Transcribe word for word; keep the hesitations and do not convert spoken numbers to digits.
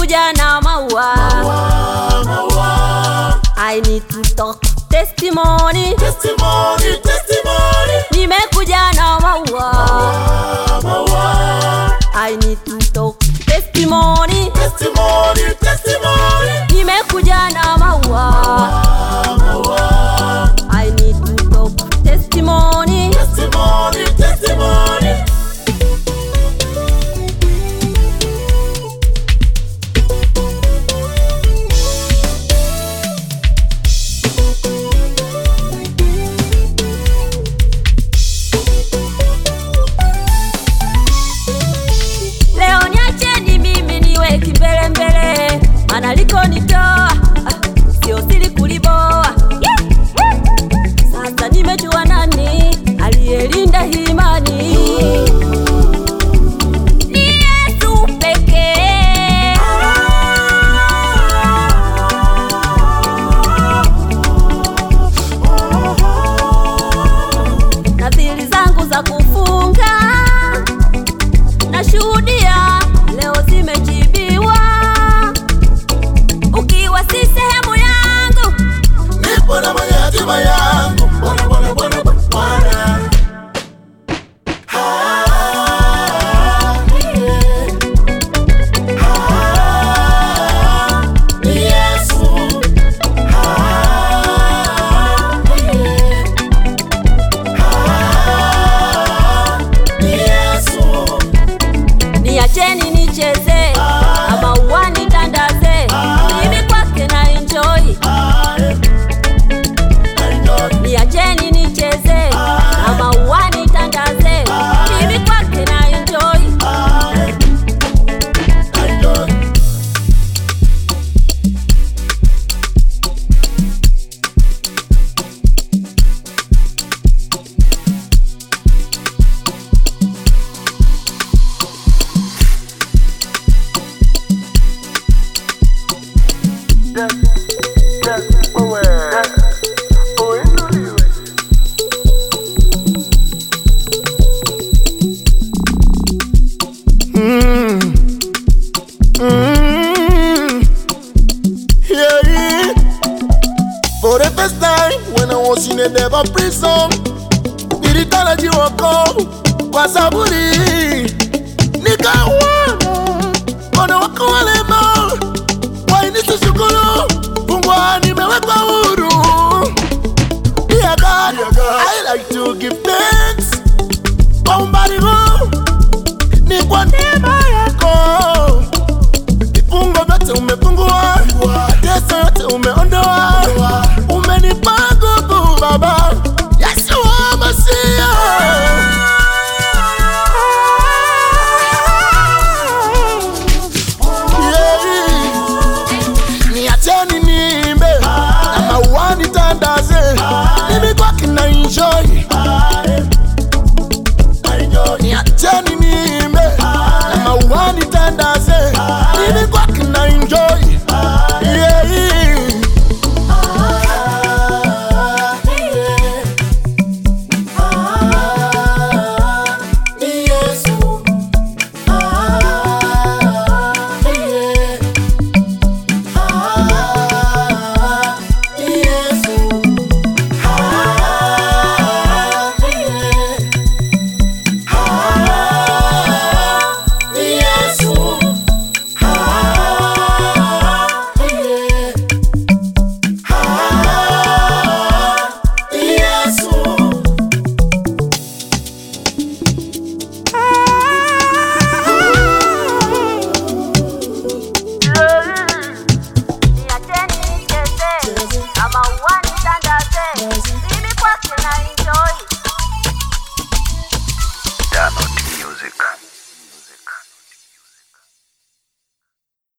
nimekuja na maua. Maua, maua. I need to talk testimony. Testimony, testimony. Nimekuja na maua. Maua, maua. I need to talk testimony. Testimony, testimony. Nimekuja na maua. Maua, maua. I need to talk testimony. Testimony, testimony. Leo niacheni mimi niwe kimbele mbele, maana liko nitoa sio siri kuliboa. Sasa nimejua nani aliyelinda imani. Ni Yesu pekee. Nadhiri zangu za kufunga nashuhudia leo zimejibiwa. Ukiwa si sehemu yangu, Nipo na mwenye hatima yangu. Bwana, Bwana, Bwana, Bwana. Ah, yeah. Ah, ni Yesu. Ah, yeah. Ah, ni Yesu. niacheni nicheze kama uwani tandaze. Mimi kwake na enjoy. Ah, yeah. Niacheni nicheze kama uwani tandaze. Mimi kwake na enjoy. Ah, yeah. Mm. Mm. Yeah, yeah. For the first time when I was in a devil prison, nilitaraji wako kwa saburi, nikawana wana wako walema wainisi shukuru, fungwa nimewekwa huru. Dear God, I like to give thanks kwa umbali huu.